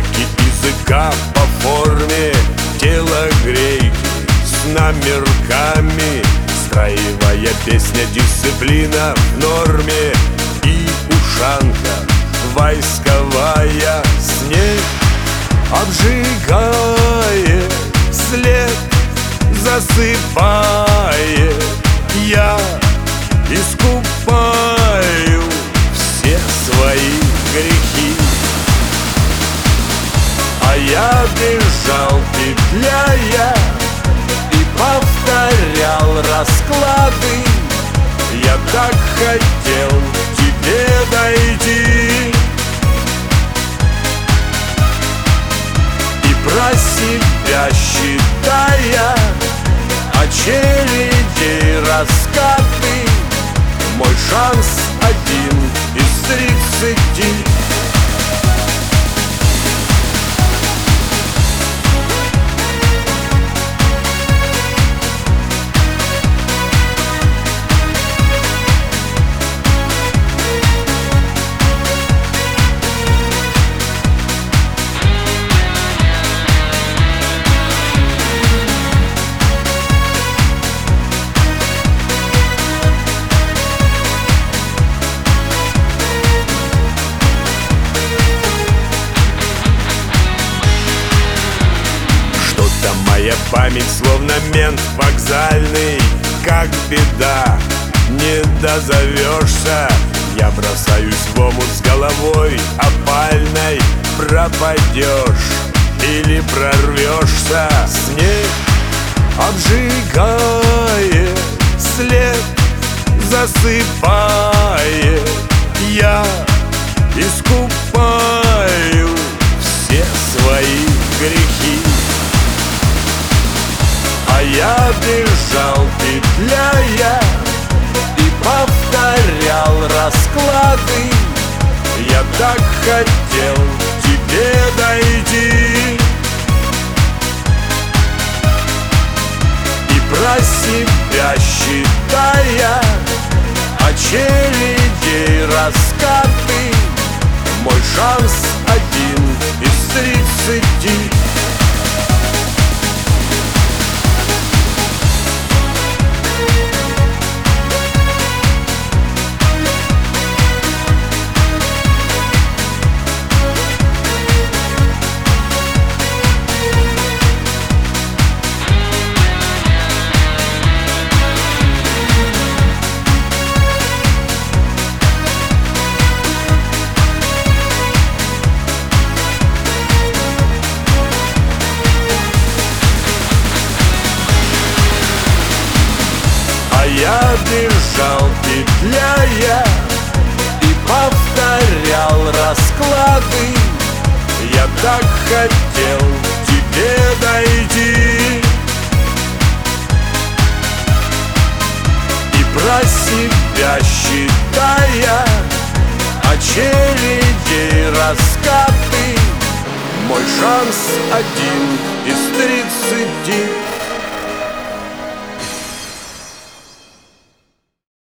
Скрепки языка по форме, телогрейки с номерками, строевая песня, дисциплина в норме и ушанка войсковая. Снег обжигает, след засыпает, я искупаю все свои грехи. А я бежал, петляя, и повторял расклады. Я так хотел к тебе дойти и про себя считая очереди раскаты. Мой шанс один из 30. Моя память словно мент вокзальный, как беда, не дозовешься. Я бросаюсь в омут с головой опальной, пропадешь или прорвешься. Снег обжигает, след засыпает, я искупаю все свои грехи. А я бежал, петляя, и повторял расклады. Я так хотел к тебе дойти и про себя считая очередей раскаты. Мой шанс один из 30. Я бежал, петляя, и повторял расклады. Я так хотел к тебе дойти и про себя считая очередей раскаты. Мой шанс один из 30.